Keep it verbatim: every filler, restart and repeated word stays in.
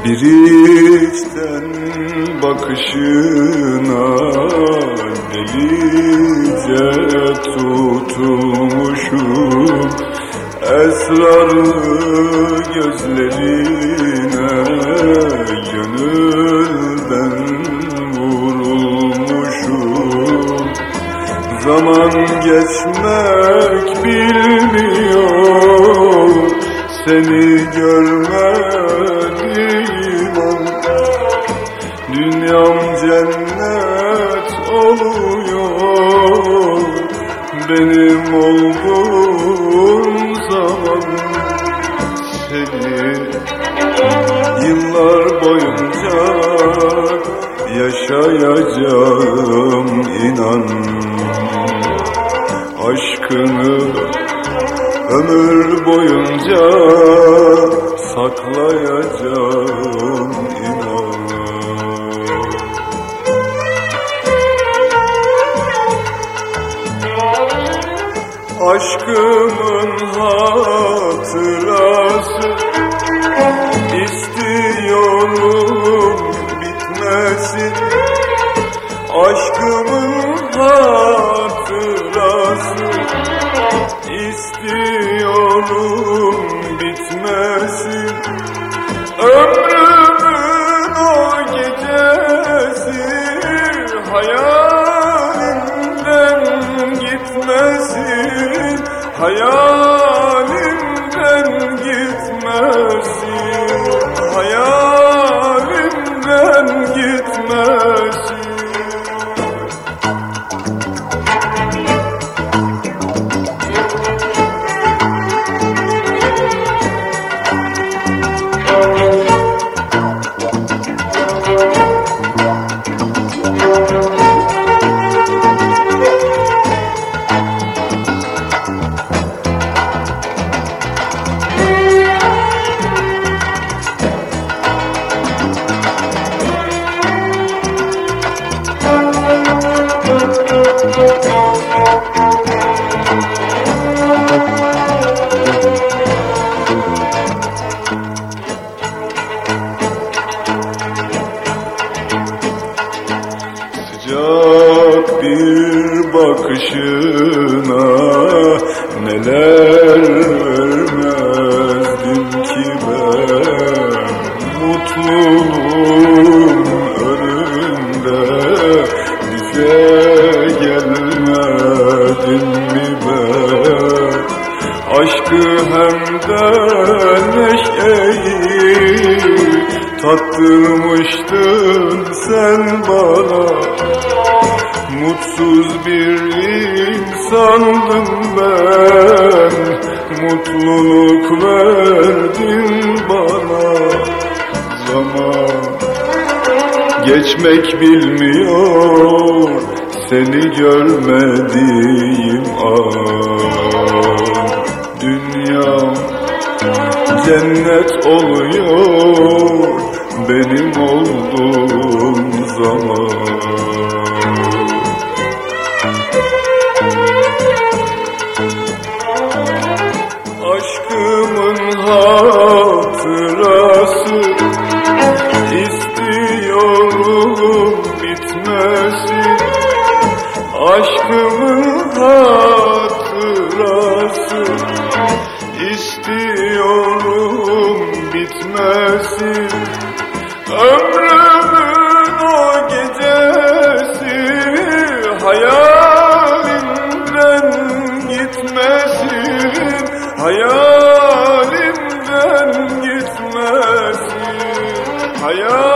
Bir içten bakışına delice tutulmuşum, esrarlı gözlerine gönülden vurulmuşum. Zaman geçmek bilmiyor, seni görmediğim an dünyam cennet oluyor. Benim olduğun zaman seni yıllar boyunca yaşayacağım, inan. Aşkını ömür boyunca saklayacağım, inan. Aşkımın hatırası istiyorum bitmesin. Aşkımın hatırası istiyorum bitmesin. Ömrümün o gecesi hayalimden gitmesin, hayalimden gitmesin, hayalimden gitmesin. Sıcak bir bakışına neler vermezdim ki ben. Mutluluğun önünde bize gelmedin mi ben? Aşkı hem de neşeyi tattırmıştın sen bana. Mutsuz bir insandım ben, mutluluk verdin bana. Zaman geçmek bilmiyor, seni görmediğim an dünyam cennet oluyor, benim olduğum zaman. Aşkımın hatırası istiyorum bitmesin. Aşkımın hatırası istiyorum bitmesin. Ömrümün o gecesi hayalimden gitmesin, hayalimden gitmesin, hayal